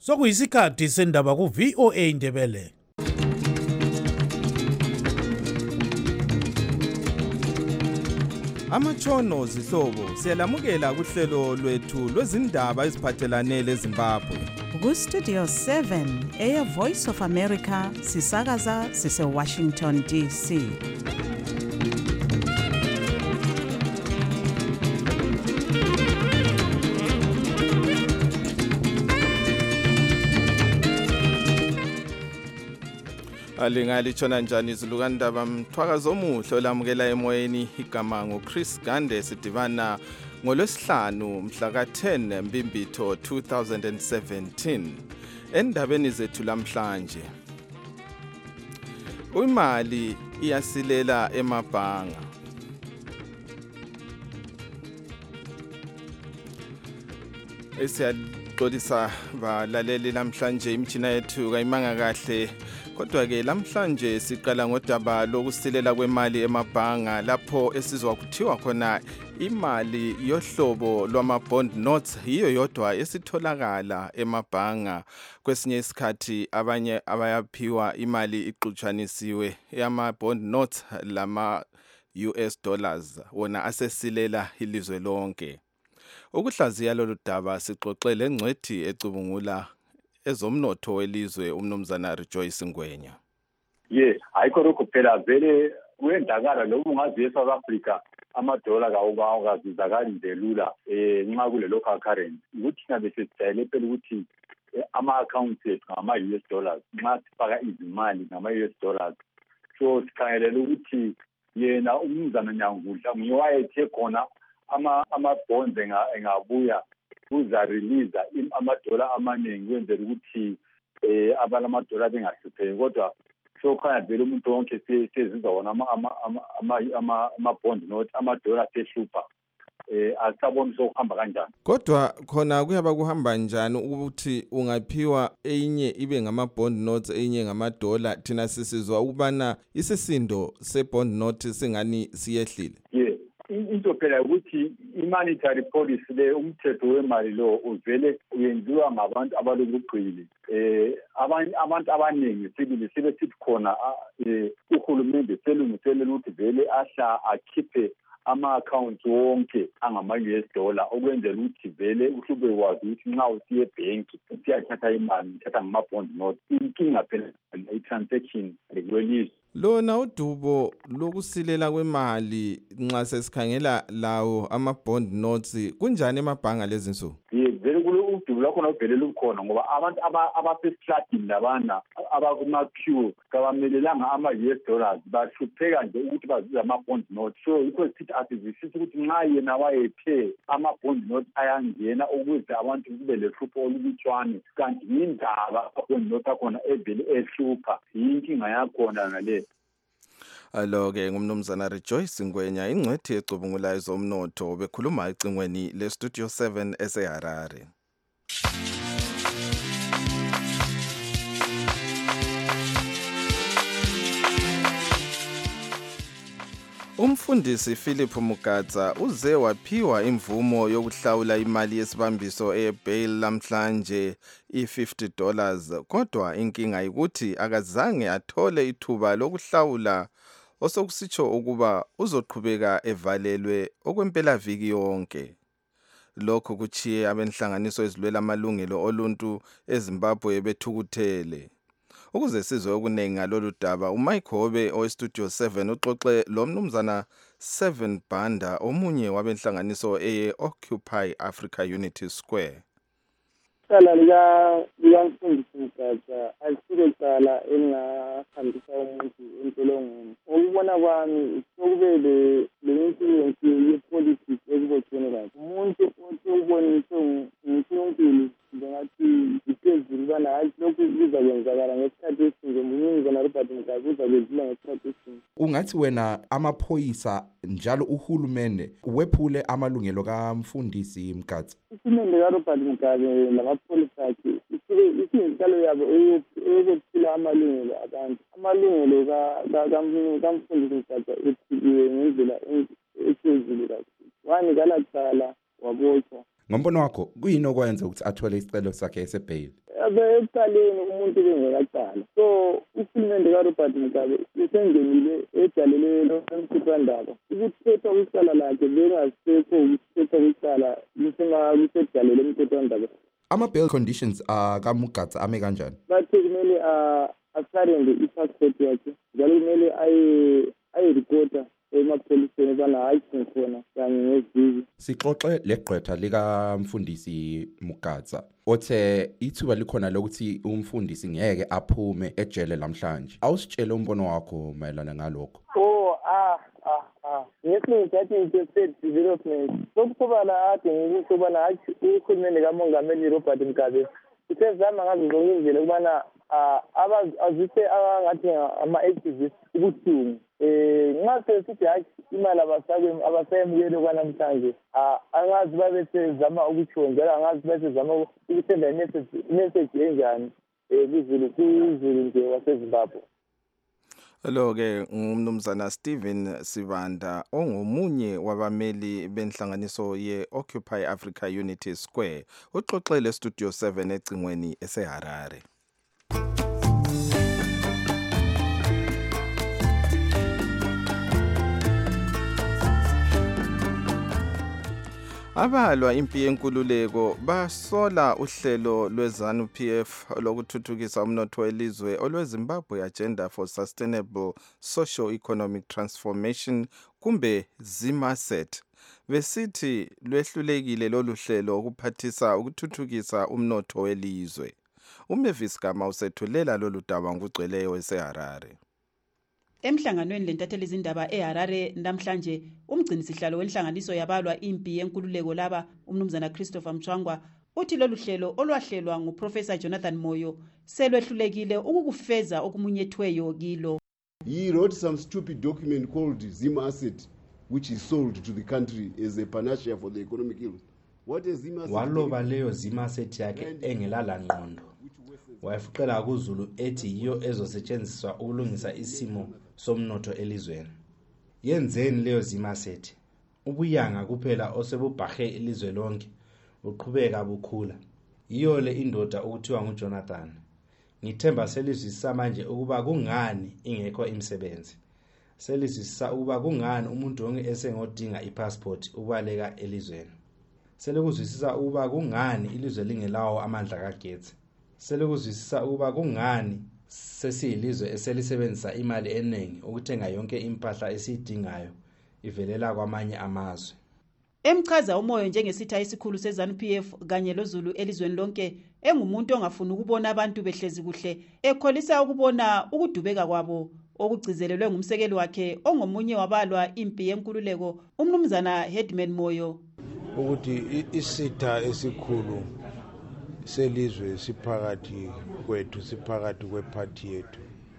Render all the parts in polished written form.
Sokuyisikhathi sendaba ku VOA Indebele. Amatshono zihlobo siyalamukela kuhlelo lwethu lwezindaba eziphathelane leZimbabwe. Ku Studio 7 Air Voice of America sisakaza sise Washington DC. Alingali tshona njani izilukandaba mthwakazo omuhle olamukela emoyeni igama ngoChris Gande sidibana ngolwesihlanu mhla ka-10 Mbimbitho 2017 endabeni zethu lamhlanje. Imali iyasilela emabhanga. Esiyaxolisa balaleli namhlanje imithina yethu kayimanga kahle. Kodwa ke lamhlanje siqala ngodaba lokusilela kwemali emabhanga lapho esizwa kuthiwa khona imali yohlobo lwama-bond notes yiyo yodwa esitholakala emabhanga. Kwesinye isikhathi abanye abayaphiwa imali ixutshanisiwe yama-bond notes lama-US dollars wona asesilela ilizwe lonke. Ukuhlaziya lolu daba sixoxele ngcwethi ecubungula ezomnotho welizwe umnumzana Rejoice Ngwenya. Ayikho lokho phela vele kuyendakala lobu ungazi eSouth Africa amadola kawazizakali nje lula nxa kule local currency ukuthi ngabe sesijayele phela ukuthi ama-accounts ethu ngama-US dollars nxa sifaka izimali ngama-US dollars so sikhangelela ukuthi yena umnumzana Nyangudla ngiwayethe khona ama-bonds engabuya uzarelease amadola amaningi kwenzela ukuthi abalamadola bengahlupheki kodwa sokhanya vele umuntu wonke sezizwa wona ama-bond note amadola sehlupha asaboni sokuhamba kanjani. Kodwa khona kuyaba kuhamba njani ukuthi ungaphiwa enye ibe ngama-bond notes enye ngamadola thina sisizwa ukubana isisindo se-bond note singani siyehlile? Into phela ukuthi i-monetary policy le umthetho wemali lo uvele uyenziwa ngabantu abalokugqili. Abantu abaningi sibili sibe sithi khona uhulumende selungiselela ukuthi vele akhiphe ama-accounts wonke angama-US dollar okwenzela ukuthi vele uhlube wazi ukuthi nxa usiye ebhenki usiyathatha imali uthatha ngama-bond note inkinga phela i-transaction kwelizwe. Lona udubo lokusilela kwemali nxa sesikhangela lawo ama-bond notes kunjani emabhanga lezi nsuku? Vele udubo lwakhona uvele lukhona ngoba abantu abasesihladini labana abakuma-queue kabamelelanga ama-US dollars bahlupheka nje ukuthi bazuze ama-bond notes. So yikho sithi asizwisisi ukuthi nxa yena wayethe ama-bond notes ayangena ukuze abantu kube lehlupho olulutshwane kanti yindaba ama-bond notes akhona evele ehlupha yinkinga yakhona ngale. Alo-ke ngumnumzana Rejoice Ngwenya ingcwethi ecubungula ezomnotho bekhuluma ecingweni le-Studio 7 eseHarare. Umfundisi Philip Mugadza uze waphiwa imvumo yokuhlawula imali yesibambiso ebail lamhlanje $50 kodwa inkinga ukuthi akazange athole ithuba lokuhlawula osokusitsho ukuba uzoqhubeka evalelwe okwempela viki yonke. Lokho kuchiye abenhlanganiso ezilwela amalungelo oluntu eZimbabwe bethukuthele. Ukuze sizwe okuningi ngalolu daba uMike Hobe oweStudio 7 uxoxe lo mnumzana 7 Banda omunye wabenhlanganiso Occupy Africa Unity Square. Icala likamfundisi Mugadza alisile cala elingahambisa umuntu entolongweni. Ukubona kwami sokube le influence yepolitics ekubotshweni kwakhe. Umuntu othi ubonise nguNkulunkulu njengathi iphezulu bana hayi lokhu kuzakwenzakala ngesikhathi esinje umnumzana Robert Mugabe uzakwenzile ngesikhathi esinje. Ungathi wena amaphoyisa njalo uhulumende wephule amalungelo kamfundisi Mugadza? Uhulumende kaRobert Mugabe namapholisa akhe isinkalo yabo eyokuphila amalungelo abantu. Amalungelo kamfundisi Mugadza ephiliwe ngendlela ephezulu kakhulu. Wanikala cala wabotshwa. ngombono wakho kuyini okwenza ukuthi athole isicelo sakhe sebail? Ekuqaleni umuntu bengekaqala, so uhulumende kaRobert Mugabe usengenile ejalelelo lomthethwandaba ukuthetha kwicala lakhe bengasekho ukuthetha kwicala kusejalele lomthethwandaba. Ama-bail conditions kaMugatsa ame kanjani? Bathe kumele asarende i-passport yakhe njalo kumele ayiripota emapholiseni ubana hayi khona kanye nezizi. Sixoxe legqwetha likamfundisi Mugatsa othe ithuba likhona lokuthi umfundisi ngeke aphume ejele namhlanje. Awusitshele umbono wakho mayelana ngalokho. Ngesinye isikhathi i-state development sokusobala ade ngikusho ubana uhulumende kamongameli Robert Mugabe usezama ngazo zonke indlela ukubana azise angathi ama-activists ubuhlungu. Nxa sesithi hayi imali abasayemukeli kwanamhlanje angazi babesezama ukutsho njalo angazi basezama ukusenda imessage enjani kuzulu nje waseZimbabwe. Lo-ke ngumnumzana Stephen Sibanda ongomunye wabameli benhlanganiso ye-Occupy Africa Unity Square uxoxele Studio 7 ecingweni eseHarare. Abalwa impi yenkululeko basola uhlelo lweZANU-PF lokuthuthukisa umnotho welizwe olweZimbabwe Agenda for Sustainable Socio-Economic Transformation kumbe ZIMASET. Besithi lwehlulekile lolu hlelo ukuphathisa ukuthuthukisa umnotho welizwe. uMavis Gama usethulela lolu daba ngugcweleyo eseHarare. Emhlanganweni lentatheli izindaba eHarare namhlanje umgcinisihlalo wenhlanganiso yabalwa impi yenkululeko laba umnumzana Christopher Mchwangwa uthi lolu hlelo olwahlelwa nguProfessor Jonathan Moyo selwehlulekile ukukufeza okumunyethweyo kilo. He wrote some stupid document called ZIMASET which is sold to the country as a panacea for the economic ills. What is ZIMASET? Waloba leyo ZIMASET yakhe engelala ngqondo. Wayefuqela kuZulu ethi yiyo ezosetshenziswa ukulungisa isimo somnotho elizweni. Yenzeni leyo ZIMASET? Ubuyanga kuphela osebubhahe ilizwe lonke uqhubeka bukhula. Yiyo le indoda ukuthiwa nguJonathan. Ngithemba selizwisisa manje ukuba kungani ingekho imisebenzi. Selizwisisa ukuba kungani umuntu wonke esengodinga ipassport ukubaleka elizweni. Selekuzwisisa ukuba kungani ilizwe lingelawo amandla kagetsi. Selekuzwisisa ukuba kungani sesiyilizwe eselisebenzisa imali eningi ukuthenga yonke impahla esiyidingayo ivelela kwamanye amazwe. Emchaza uMoyo njengesitha esikhulu seZANU-PF kanye loZulu elizweni lonke engumuntu ongafuna ukubona abantu behlezi kuhle ekholisa ukubona ukudubeka kwabo okugcizelelwe ngumsekeli wakhe ongomunye wabalwa impi yenkululeko umnumzana Headman Moyo ukuthi isitha esikhulu selizwe siphakathi kwethu siphakathi kwephathi yethu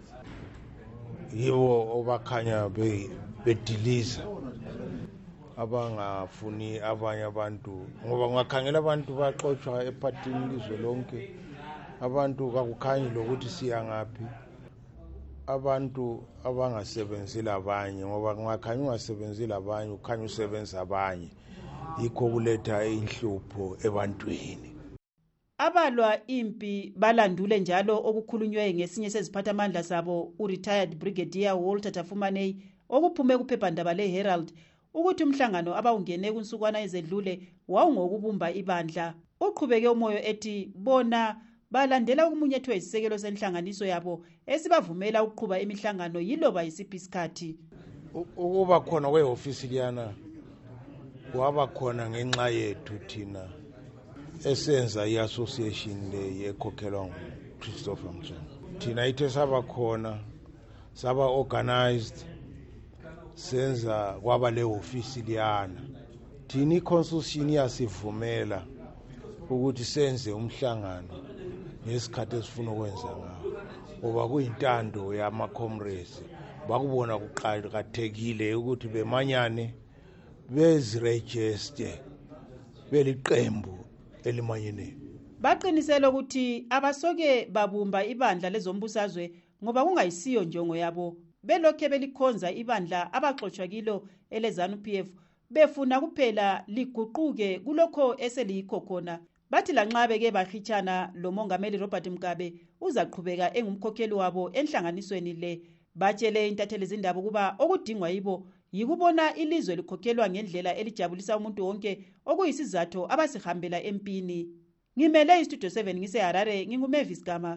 yibo obakhanya bediliza abangafuni abanye abantu ngoba ungakhangela abantu baxoxwa ephathini lizwe lonke abantu kakukhanyi lokuthi siya ngaphi abantu abangasebenzeli abanye ngoba ungakhanya ungasebenzeli abanye ukhanya usebenza abanye yikho kuletha inhlupho ebantwini. Abalwa impi balandule njalo okukhulunywe ngesinye seziphathamandla sabo u-retired Brigadier Walter Tafumanei okuphume kuphephandaba le-Herald ukuthi umhlangano abawungene kunsukwana ezedlule wawungokubumba ibandla. Uqhubeke uMoyo ethi bona balandela ukumunyethwe isisekelo senhlanganiso yabo esibavumela ukuqhuba imihlangano yiloba yisiphi isikhathi. Ukuba khona kwehofisi liyana waba khona ngenxa yethu thina esenza i-association le ekhokhelwa nguChristopher Mchwangwa. Thina ithe saba khona saba organized senza kwaba le ofisi liyana. Thina i-constitution yasivumela ukuthi senze umhlangano ngesikhathi esifuna ukwenza ngawo. Ngoba kuyintando yama-comrades bakubona kuqakathekile ukuthi bemanyane bezirejiste beliqembu elimanyeneyo. Baqinisela ukuthi abasoke babumba ibandla lezombusazwe ngoba kungayisiyo njongo yabo belokhe belikhonza ibandla abaxoxwa kilo eleZANU-PF befuna kuphela liguquke kulokho eseliyikho khona. Bathi lanxa beke bahitshana lo Mongameli Robert Mugabe uzaqhubeka engumkhokheli wabo enhlanganisweni le. Batshele intatheli zindaba ukuba okudingwa yibo yikubona ilizwe likhokhelwa ngendlela elijabulisa umuntu wonke okuyisizathu abasihambela empini. Ngimele iStudio 7 ngiseHarare, nginguMavis Gama.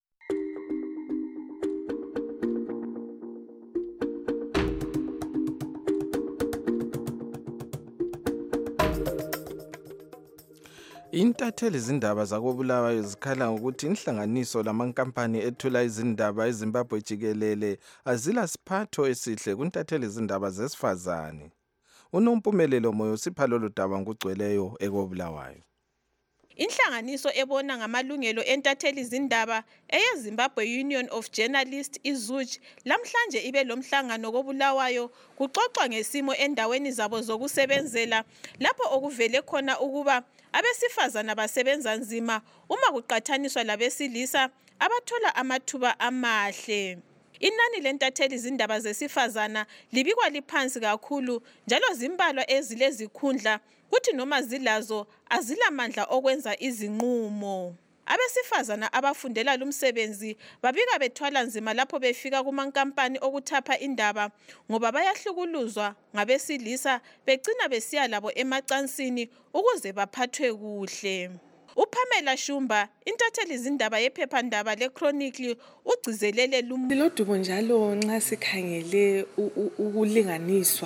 Intatheli izindaba zakobulawayo zikhala ngokuthi inhlanganiso lamankampani ethula izindaba eZimbabwe jikelele azila siphatho esihle kuntatheli izindaba zesifazane. Unompumelelo Moyo sipha lolu daba ngugcweleyo ekobulawayo. Inhlanganiso ebona ngamalungelo entatheli izindaba eyeZimbabwe Union of Journalists iZUJ lamhlanje ibe lomhlangano kobulawayo kuxoxwa ngesimo endaweni zabo zokusebenzela lapho okuvele khona ukuba abesifazana basebenza nzima uma kuqathaniswa labesilisa abathola amathuba amahle. Inani lentatheli izindaba zesifazana libikwa liphansi kakhulu njalo zimbalwa ezilezikhundla kuthi noma zilazo azilamandla okwenza izinqumo. Abesifazana abafundela lumsebenzi babika bethwala nzima lapho befika kumankampani okuthapha indaba ngoba bayahlukuluzwa ngabesilisa begcina besiya labo emacansini ukuze baphathwe kuhle. uPamela Shumba intatheli izindaba yephephandaba leChronicle ugcizelele Lodubo njalo nxa sikhangele ukulinganiswa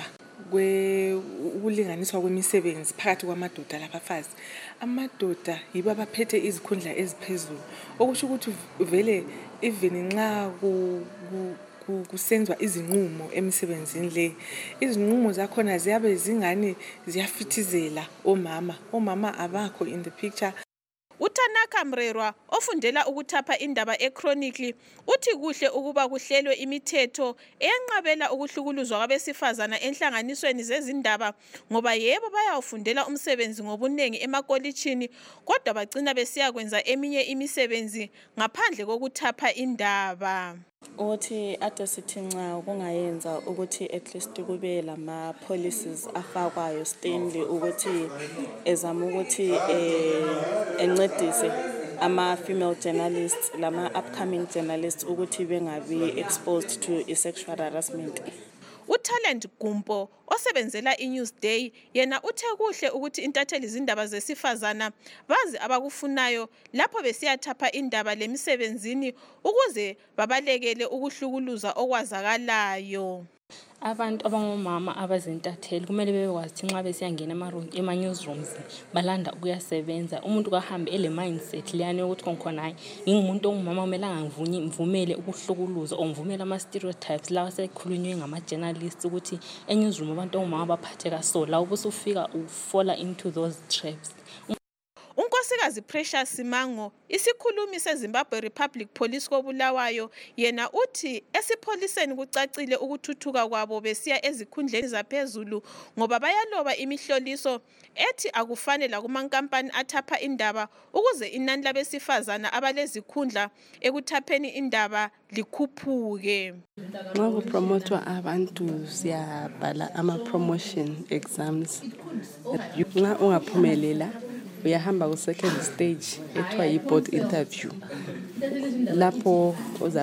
kwemisebenzi phakathi kwamadoda labafazi. Amadoda yibo abaphethe izikhundla eziphezulu okusho ukuthi vele even nxa kusenzwa izinqumo emisebenzini le izinqumo zakhona ziyabe zingani ziyafithizela omama abakho in the picture. uTanaka Mrerwa ofundela ukuthapha indaba eChronicle uthi kuhle ukuba kuhlelwe imithetho eyanqabela ukuhlukuluzwa kwabesifazana enhlanganisweni zezindaba ngoba yebo bayawufundela umsebenzi ngobunengi emakolitshini kodwa bagcina besiya kwenza eminye imisebenzi ngaphandle kokuthapha indaba. Ukuthi ade sithi nxa kungayenza ukuthi at least kube lama policies afakwayo Stanley ukuthi ezama ukuthi encedise ama female journalists lama upcoming journalists ukuthi bengabi exposed to sexual harassment. uTalent Gumpo osebenzela iNewsday yena uthe kuhle ukuthi intatheli izindaba zesifazana bazi abakufunayo lapho besiyathapha indaba lemisebenzini ukuze babalekele ukuhlukuluza okwazakalayo. Abantu abangomama abazintatheli kumele bebekwazi nxa besiyangena ema-newsrooms balanda ukuyasebenza umuntu kahambe ele mindset leyani ukuthi konkhona hayi ngingumuntu ongumama kumele angivumele ukuhlukuluza or ngivumele ama-stereotypes lawa sekhulunywe ngama-journalists ukuthi e-newsroom abantu ongumama baphatheka so la ubusufika ufola into those traps. uNkosikazi Precious Simango isikhulumi seZimbabwe Republic Police kobulawayo yena uthi esipholiseni kucacile ukuthuthuka kwabo besiya ezikhundleni zaphezulu ngoba bayaloba imihloliso ethi akufanele kumankampani athapha indaba ukuze inani labesifazana abalezikhundla ekuthapheni indaba likhuphuke. Nxa kupromotwa abantu siyabhala ama-promotion exams. Nxa ungaphumelela uyahamba ku second stage ethiwa yi-board interview lapho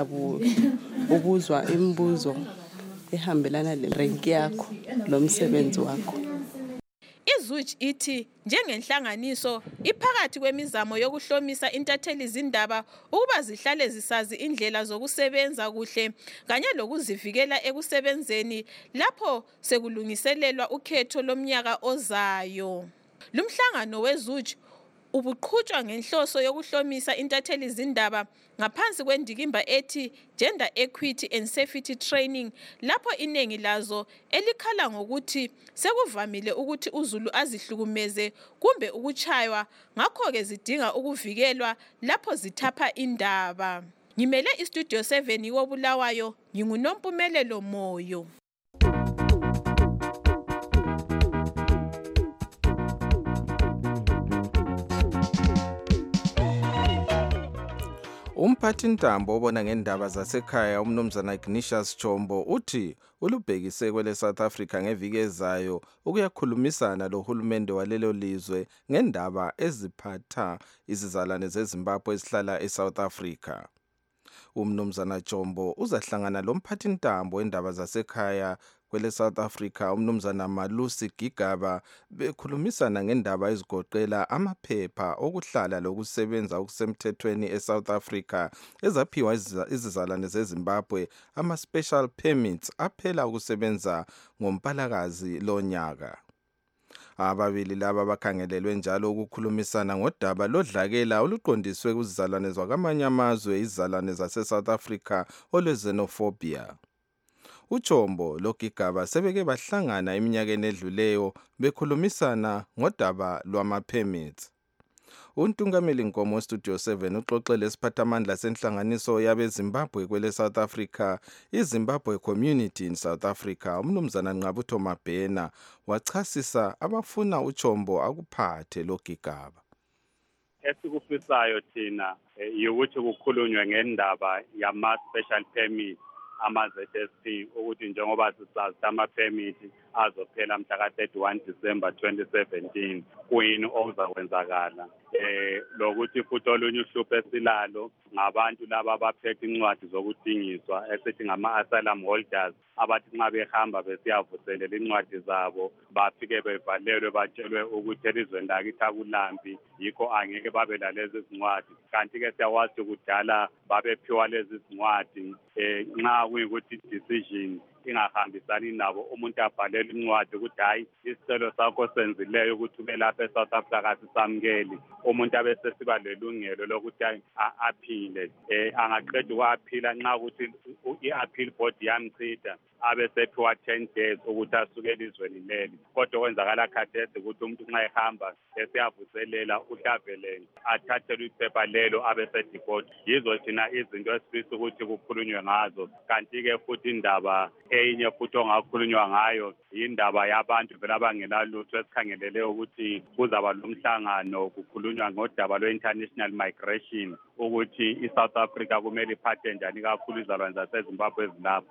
uzabuzwa imibuzo ehambelana le-rank yakho lomsebenzi wakho. iZUJ ithi njengenhlanganiso iphakathi kwemizamo yokuhlomisa intatheli izindaba ukuba zihlale zisazi indlela zokusebenza kuhle kanye lokuzivikela ekusebenzeni lapho sekulungiselelwa ukhetho lomnyaka ozayo. Lumhlangano weZUJ ubuqhutshwa ngenhloso yokuhlomisa intatheli izindaba ngaphansi kwendikimba ethi Gender Equity and Safety Training lapho inengi lazo elikhala ngokuthi sekuvamile ukuthi uZulu azihlukumeze kumbe ukuchaywa ngakho ke zidinga ukuvikelwa lapho zithapha indaba. Ngimele iStudio 7 yobulawayo nginguNompumelelo Moyo. Umphathintambo obona ngendaba zasekhaya umnumzana Ignatius Chombo uthi ulubhekise kwele South Africa ngeviki ezayo ukuyakhulumisana lohulumende walelo lizwe ngendaba eziphatha izizalwane zeZimbabwe ezihlala eSouth Africa. Umnumzana Chombo uzahlangana lomphathintambo wendaba zasekhaya kwele South Africa umnumzana Malusi Gigaba bekhulumisana ngendaba ezigoqela amaphepha okuhlala lokusebenza okusemthethweni eSouth Africa ezaphiwa izizalwane zeZimbabwe ama-special permits aphela ukusebenza ngoMpalakazi lonyaka. Ababili laba bakhangelelwe njalo ukukhulumisana ngodaba lodlakela oluqondiswe kuzizalwane zakwamanye amazwe izizalwane zase-South Africa olwezenophobia. Uchombo loGigaba sebeke bahlangana eminyakeni edluleyo bekhulumisana ngodaba lwama-permits. Untungameli Nkomo Studio 7 uxoxele isiphathamandla senhlanganiso yabeZimbabwe kwele South Africa, iZimbabwe Community in South Africa, umnumzana Nqabutho Mabhena wachasisa abafuna Uchombo akuphathe loGigaba. Esikufisayo thina ukuthi kukhulunywe ngendaba yama-special permit ama-ZSP ukuthi njengoba sisazi ama-permit azophela mhla ka-31 December 2017 kuyini okuzakwenzakala. Lokuthi futhi olunye uhlupho esilalo ngabantu laba abaphethe incwadi zokudingiswa esithi ngama-asylum holders abathi nxa behamba besiyavuselela incwadi zabo bafike bevalelwe batshelwe ukuthi elizweni lakithi akulambi yikho angeke babe lalezi zincwadi. Kanti-ke siyawazi kudala babephiwa lezi zincwadi nxa kuyikuthi decision ingahambisani nabo umuntu abhalele incwadi ukuthi hayi isicelo sakho senzileyo ukuthi ube lapha eSouth Africa sisamukeli, umuntu abesesiba lelungelo lokuthi aphile. Angaqeda ukwaphila nxa ukuthi i-appeal board yamchitha abesephiwa 10 days ukuthi asuke elizweni leli. Kodwa kwenzakala khathesi ukuthi umuntu nxa ehamba esiyavuselela uhlavelele athathelwe iphepha lelo abesedeport. Yizo thina izinto esifisa ukuthi kukhulunywe ngazo. Kanti-ke futhi indaba enye futhi ongakhulunywa ngayo indaba yabantu vele abangelalutho esikhangelele ukuthi kuzaba lomhlangano kukhulunywa ngodaba lwe-international migration ukuthi i-South Africa kumele iphathe njani kakhulu izalwane zaseZimbabwe ezilapho.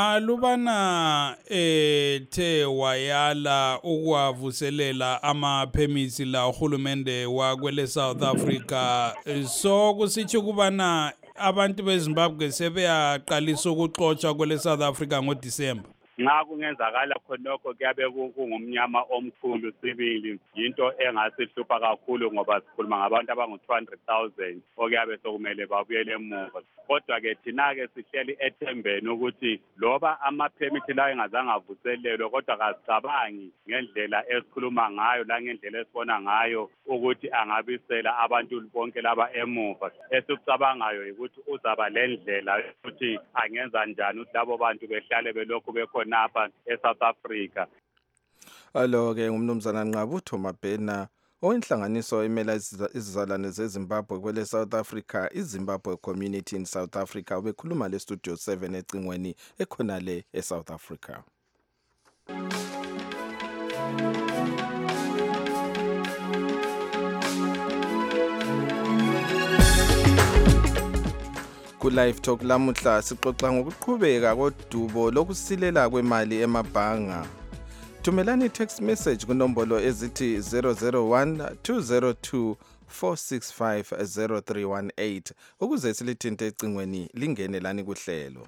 Alubana the wayala ukwavuselela ama-permits la uhulumende wakwele South Africa, so kusitsho kubana abantu beZimbabwe sebeyaqalisa ukuxotsha kwele South Africa ngoDisemba. Nxa kungenzakala khonokho kuyabe kungumnyama omkhulu sibili, into engasihlupha kakhulu ngoba sikhuluma ngabantu abangu-200,000 okuyabe sokumele babuyele emuva. Kodwa-ke thina-ke sihleli ethembeni ukuthi loba ama-permit lawo engazange avuselelwe kodwa kasicabangi ngendlela esikhuluma ngayo langendlela esibona ngayo ukuthi angabisela abantu bonke laba emuva. Esikucabangayo ukuthi uzaba le ndlela ukuthi angenza njani ukuthi labo bantu behlale belokhu bekhonapha eSouth Africa. Alo-ke ngumnumzana Nqabutho Mabhena owenhlanganiso emela izizalwane zeZimbabwe kwele South Africa, iZimbabwe Community in South Africa, ubekhuluma le Studio 7 ecingweni ekhona le eSouth Africa. Ku-Live Talk lamuhla sixoxa ngokuqhubeka kodubo lokusilela kwemali emabhanga. Thumelani text message kunombolo ezithi 001-202-465-0318 ukuze silithinte ecingweni lingene lani kuhlelo.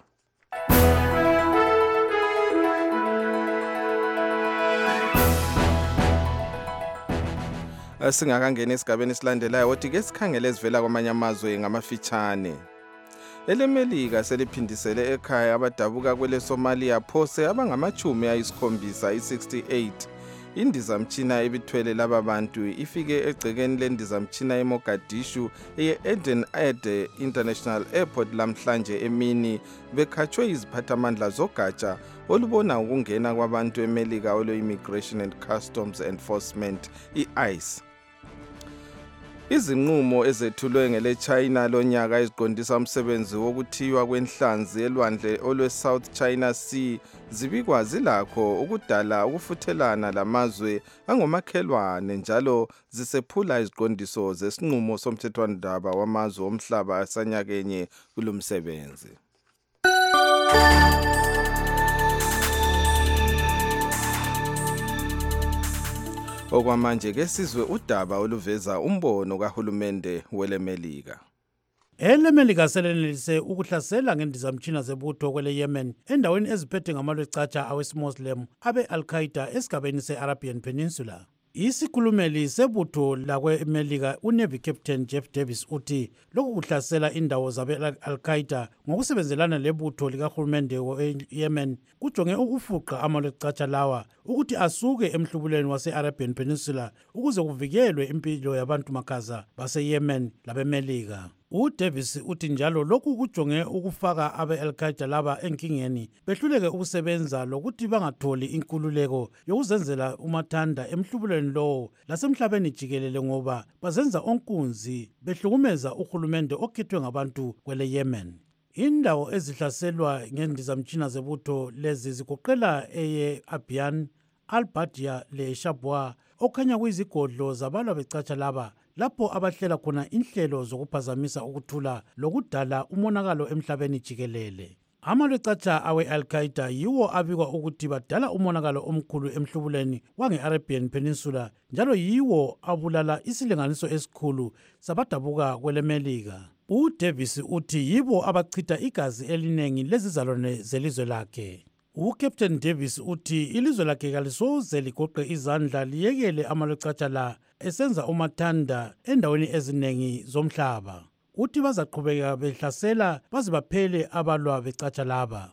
Singakangena esigabeni esilandelayo wothi ke sikhangele ezivela kwamanye amazwe ngamafitshane. EleMelika seliphindisele ekhaya abadabuka kwele Somalia phose abangamachumi ayisikhombisa i-68. Indizamtshina ebithwele laba bantu ifike egcekeni lendizamtshina eMogadishu eye-Eden Ede International Airport lamhlanje emini bekhatshwe iziphathamandla zogatsha olubona ukungena kwabantu eMelika olwe-Immigration and Customs Enforcement i-ICE. Izinqumo ezethulwe ngele China lonyaka eziqondisa umsebenzi wokuthiywa kwenhlanzi elwandle olwe South China Sea zibikwa zilakho ukudala ukufuthelana lamazwe angomakhelwane njalo zisephula iziqondiso zesinqumo somthethwandaba wamazwe omhlaba asanyakenye kulomsebenzi. Okwamanje ke sizwe udaba oluveza umbono kahulumende welemelika. EleMelika selenelise ukuhlasela ngendizamtshina zebutho kwele Yemen endaweni eziphethe ngamalwecatsha awesimuslim abe Al-Qaeda esigabeni se-Arabian Peninsula. Isikhulumeli sebutho lakwe-Melika uNavy Captain Jeff Davis uthi lokhu kuhlasela indawo zabe Al-Qaeda ngokusebenzelana lebutho likahulumende we-Yemen kujonge ukufuqa amalwecatsha lawa ukuthi asuke emhlubulweni wase-Arabian Peninsula ukuze kuvikelwe impilo yabantu makaza base-Yemen labeMelika. UDavis uthi njalo lokhu kujonge ukufaka abe-Al-Qaeda laba enkingeni behluleke ukusebenza lokuthi bangatholi inkululeko yokuzenzela umathanda emhlubulweni lowo lasemhlabeni jikelele ngoba bazenza onkunzi behlukumeza uhulumende okhethwe ngabantu kwele Yemen. Indawo ezihlaselwa ngendizamtshina zebutho lezi zigoqela eye Abiyan, Al-Badia le Shabwa okhanya kuyizigodlo zabalwa becatsha laba lapho abahlela khona inhlelo zokuphazamisa ukuthula lokudala umonakalo emhlabeni jikelele. Amalwecatsha awe-Al-Qaeda yiwo abikwa ukuthi badala umonakalo omkhulu emhlubuleni wange-Arabian Peninsula njalo yiwo abulala isilinganiso esikhulu sabadabuka kweleMelika. UDavis uthi yibo abachitha igazi eliningi lezizalwane zelizwe lakhe. UCaptain Davis uthi ilizwe lakhe kalisoze ligoqe izandla liyekele amalwecatsha la esenza umathanda endaweni eziningi zomhlaba. Uthi bazaqhubeka behlasela baze baphele abalwa becatsha laba.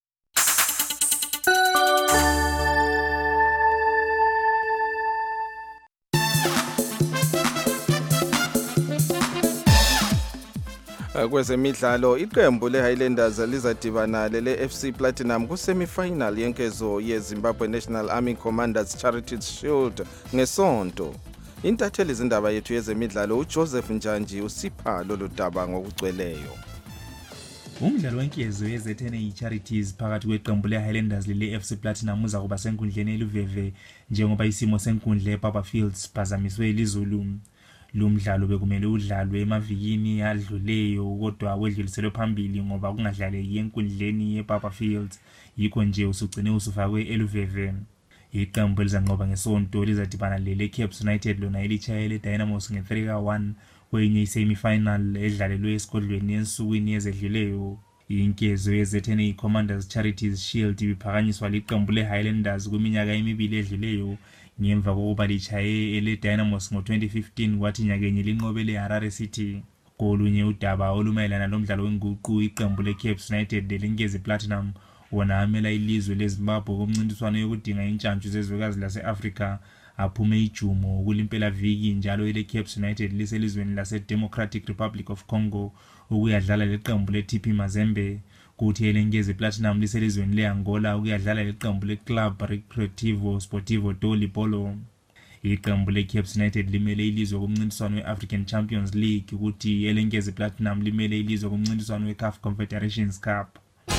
Kwezemidlalo iqembu leHighlanders lizadibana lele-FC Platinum kusemifinal yenkezo yeZimbabwe National Army Commanders Charities Shield ngesonto. Intatheli izindaba yethu yezemidlalo uJoseph Njanji usipha lolu daba ngokugcweleyo. Umdlalo wenkezo yeZTNA Charities phakathi kweqembu leHighlanders lele-FC Platinum uza kuba senkundleni eluveve njengoba isimo senkundla eBaba Fields siphazamiswe ilizulu. Lo mdlalo bekumele udlalwe emavikini adluleyo kodwa wedluliselwe phambili ngoba kungadlaleki enkundleni yeBaba Fields yikho nje usugcine usufakwe eluveve. Iqembu elizanqoba ngesonto lizadibana lele-Cape United lona elitshayele Dynamos nge-3-1 kwenye i-semi-final edlalelwe esigodlweni ensukwini ezedluleyo. Inkezo yeZTNA Commanders Charities Shield ibiphakanyiswa liqembu leHighlanders kwiminyaka emibili edluleyo ngemva kokuba litshaye ele-Dynamos ngo-2015 kwathi nyakenye linqobele Harare City. Kolunye udaba olumayelana lomdlalo wenguqu iqembu le-Cape United lelinkezi Platinum wona amela ilizwe leZimbabwe kumncintiswano yokudinga intshantshu zezwekazi lase-Afrika aphume ijumo kulimpela viki njalo ele-Cape United liselizweni lase-Democratic Republic of Congo ukuyadlala leqembu le-TP Mazembe kuthi elenkezi Platinum liselizweni le-Angola ukuyadlala leqembu le-Club Recreativo Sportivo do Lipolo. Iqembu le-Cape United limele ilizwe kumncintiswano we-African Champions League kuthi elenkezi Platinum limele ilizwe kumncintiswano we-CAF Confederations Cup.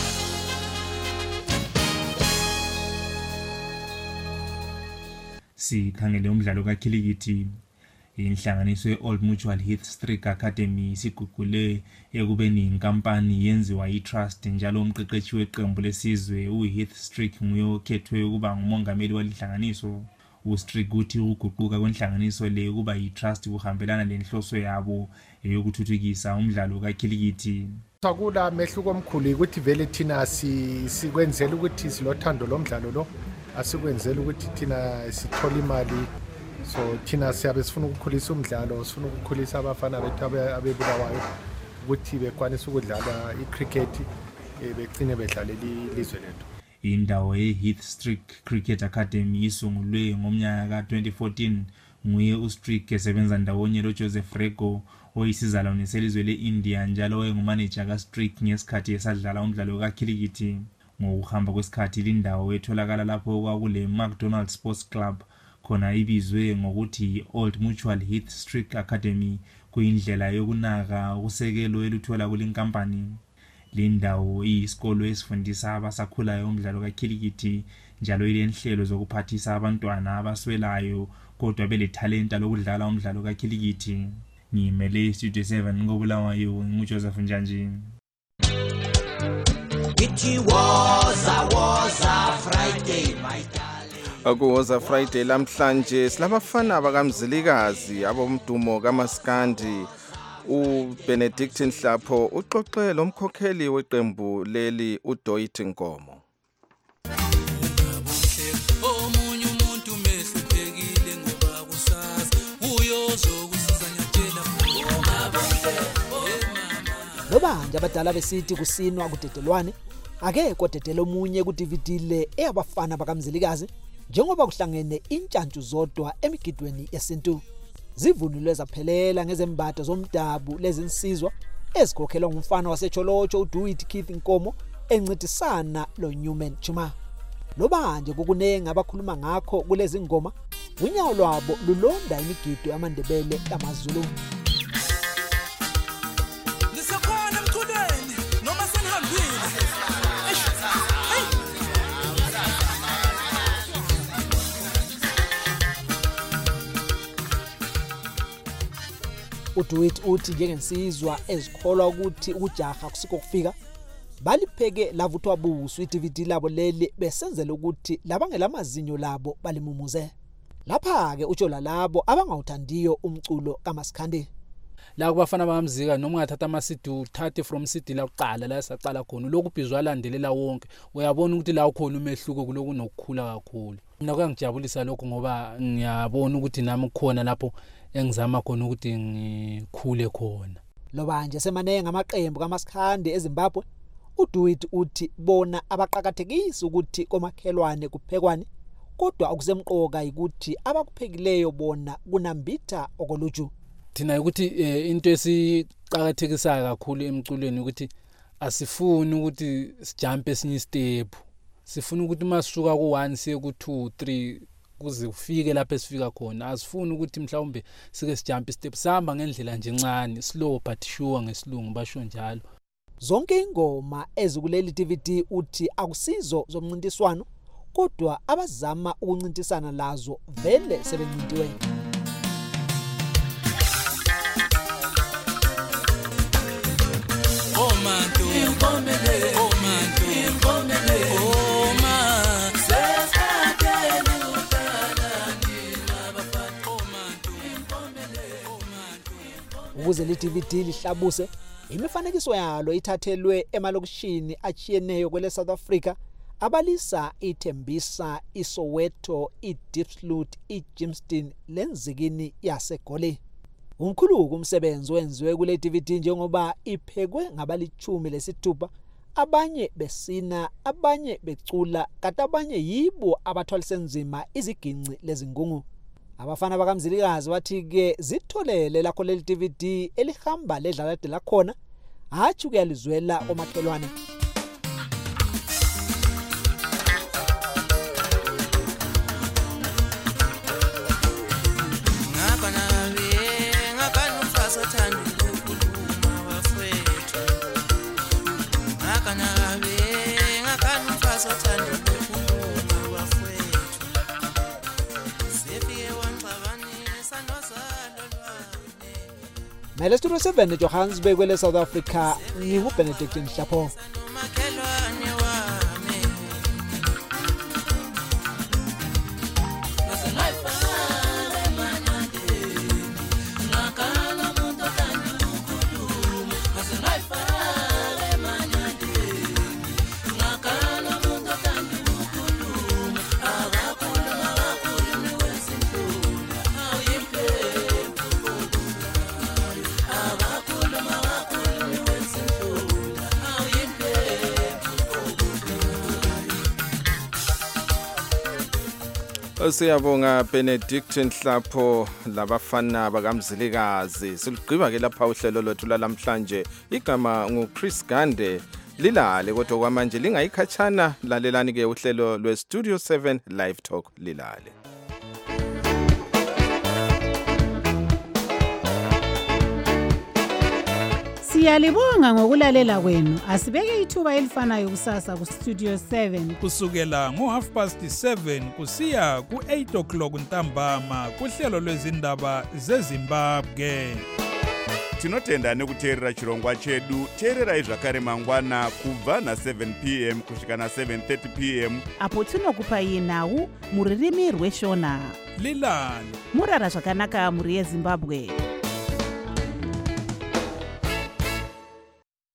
Sikhangele umdlalo kakhilikithi. Inhlanganiso ye-Old Mutual Health Streak Academy isiguqule ekubeni inkampani yenziwa i-trust njalo umqeqeshi weqembu lesizwe uHeath Streak nguye okhethwe ukuba ngumongameli walinhlanganiso. UStreak uthi ukuguquka kwenhlanganiso le ukuba i-trust kuhambelana lenhloso yabo eyokuthuthukisa umdlalo kakhilikithi. Sakula mehluko omkhulu ukuthi vele thina sikwenzela ukuthi silothando lomdlalo lo, asikwenzela ukuthi thina sithola imali. So thina siyabe sifuna ukukhulisa umdlalo, sifuna ukukhulisa abafana bethu abebulawayo ukuthi bekwanisa ukudlala icricket begcine bedlalela ilizwe lethu. Indawo yeHeath Streak Cricket Academy isungulwe ngomnyaka ka-2014 nguye uStreak esebenza ndawonye loJoseph Rego oyisizalwane selizwe le-India njalo oyengumaneja kaStreak ngesikhathi esadlala umdlalo kakhilikithi. Ngokuhamba kwesikhathi lindawo etholakala lapho kwakule McDonald's Sports Club khona ibizwe ngokuthi Old Mutual Heath Strict Academy, kuyindlela yokunaka ukusekelo eluthola kule nkampani. Le ndawo iyisikolo esifundisa abasakhulayo umdlalo kakhilikithi, njalo ilenhlelo zokuphathisa abantwana abaswelayo kodwa belethalenta lokudlala umdlalo kakhilikithi. Ngimele Studio 7 ngoBulawayo, nguJoseph Njanji. It was a Friday, my darling. Akuwoza Friday lamhlanje silabafana bakamzilikazi abomdumo kaMaskandi. uBenedict Nhlapho uxoxe lomkhokheli weqembu leli uDoit Nkomo. Omunye umuntu mehluphekile ngoba kusazi uyozokusiza nyatela Lobanje abadala besithi kusinwa kudedelwane akekho dedele omunye ku-DVD le eyabafana bakamzilikazi njengoba kuhlangene intshantshu zodwa emigidweni yesintu. Zivunulwe zaphelela ngezembatho zomdabu lezinsizwa ezikhokhelwa ngumfana wasecholotsho uDuit Keith Nkomo encintisana lo Newman Chuma. Lobanje kukunengi abakhuluma ngakho kulezi ngoma, unyawo lwabo lulonda imigido yamandebele yamaZulu. Ngisekhona emculweni noma senihambile. uDuit uthi njengensizwa ezikholwa ukuthi ukujaha kusiko kufika balipheke lavuthwa busu iDVD labo leli besenzela ukuthi labangelamazinyo labo balimumuze. Lapha ke utsho labo abangawuthandiyo umculo kaMasikhandi. La kubafana bamzika noma ungathatha amasidu uthathe from CD la kuqala la saqala khona lokubhizwa landelela wonke uyabona ukuthi la ukhona umehluko kuloku nokukhula kakhulu. Mina kuyangijabulisa lokho ngoba ngiyabona ukuthi nami kukhona lapho engizama khona ukuthi ngikhule khona. Lobanje semanenga amaqembu kaMasikhandi eZimbabwe. uDuit uthi bona abaqhakathekisa ukuthi komakhelwane kuphekwane kodwa akusemqoka ukuthi abakuphekileyo bona kunambitha okoluju. Thina ukuthi into esiqhakathekisa kakhulu emculweni ukuthi asifuni ukuthi sijump esinye step. Sifuna ukuthi masuka ku1 siye ku2 3 kuze ufike lapho esifika khona. Asifuni ukuthi mhlawumbe sike sijump step, sihamba ngendlela nje encane, slow but sure ngesilungu basho njalo. Zonke ingoma ezikuleli DVD uthi akusizo zomncintiswano kodwa abazama ukuncintisana lazo vele sebencintiwe. Ukuze le DVD lihlabuse, imifanekiso yalo ithathelwe emalokishini achiyeneyo kwele South Africa abalisa iThembisa, iSoweto, iDiepsloot, iJimston lenzikini yaseGoli. Umkhulu kumsebenzi wenziwe kule DVD njengoba iphekwe ngabalichumi lesithupha, abanye besina, abanye becula, kanti abanye yibo abathwalise nzima iziginci lezingungu. Abafana bakamzilikazi wathi ke zitholele lakho leli DVD elihamba ledlala de lakhona hathi kuyalizwela omakhelwane. Mele Studio 7 Johannesburg kwele South Africa, nginguBenedict Nhlapho. Siyabonga Benedict Nhlapho labafana bakamzilikazi. Siligqiba ke lapha uhlelo lwethu lamhlanje. Igama nguChris Gande. Lilale kodwa kwamanje lingayikhatshana, lalelani ke uhlelo lweStudio 7 Live Talk lilale. Siyalibonga ngokulalela kwenu. Asibeke ithuba elifanayo kusasa ku Studio 7 kusukela ngo7:30 kusiya ku8 o'clock ntambama kuhlelo lwezindaba zeZimbabwe. Tinotenda nekuteerera chirongwa chedu. Teererai zvakare mangwana kubva na7 p.m. kusvika na7:30 p.m. apo tinokupai nhau muririmi rweshona. Lilani murara zvakanaka muri yeZimbabwe.